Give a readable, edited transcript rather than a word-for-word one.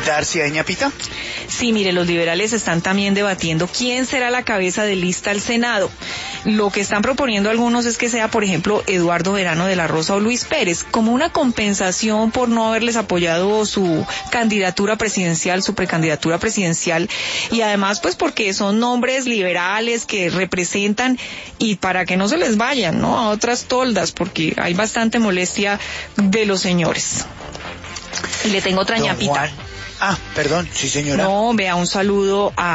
Darcia de Ñapita. Sí, mire, los liberales están también debatiendo quién será la cabeza de lista al Senado. Lo que están proponiendo algunos es que sea, por ejemplo, Eduardo Verano de la Rosa o Luis Pérez, como una compensación por no haberles apoyado su candidatura presidencial, su precandidatura presidencial, y además pues porque son nombres liberales que representan, y para que no se les vayan, ¿no?, a otras toldas, porque hay bastante molestia de los señores. Y le tengo otra ñapita. Perdón, sí señora. No, vea, un saludo a